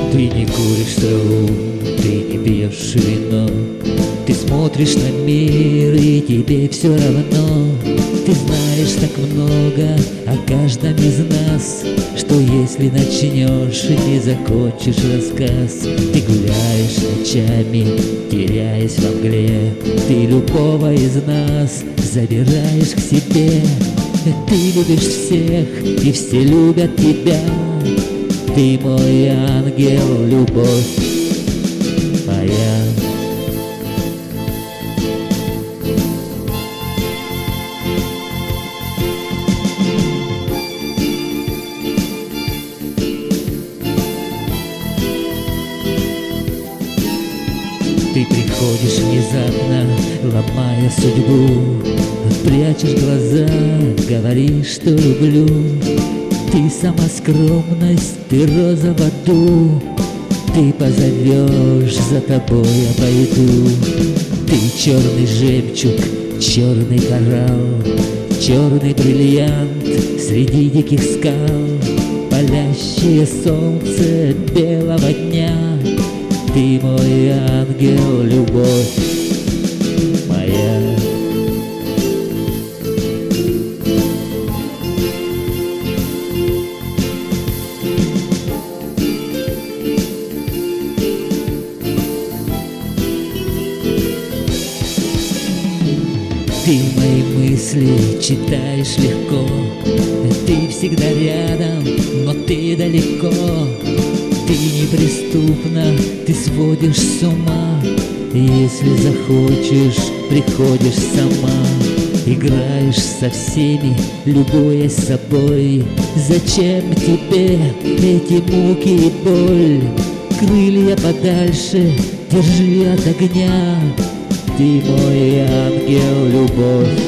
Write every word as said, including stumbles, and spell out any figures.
Ты не куришь траву, ты не пьешь вино, ты смотришь на мир, и тебе все равно. Ты знаешь так много о каждом из нас, что если начнешь и не закончишь рассказ. Ты гуляешь ночами, теряясь во мгле, ты любого из нас забираешь к себе. Ты любишь всех, и все любят тебя. Ты мой ангел, любовь моя. Ты приходишь внезапно, ломая судьбу, прячешь глаза, говоришь, что люблю. Ты сама скромность, ты роза в аду, ты позовешь, за тобой я пойду. Ты черный жемчуг, черный коралл, черный бриллиант среди диких скал, палящее солнце белого дня. Ты мой ангел, любовь моя. Ты мои мысли читаешь легко, ты всегда рядом, но ты далеко. Ты неприступна, ты сводишь с ума, если захочешь, приходишь сама. Играешь со всеми, любуясь собой. Зачем тебе эти муки и боль? Крылья подальше, держи от огня. Ты мой ангел, любовь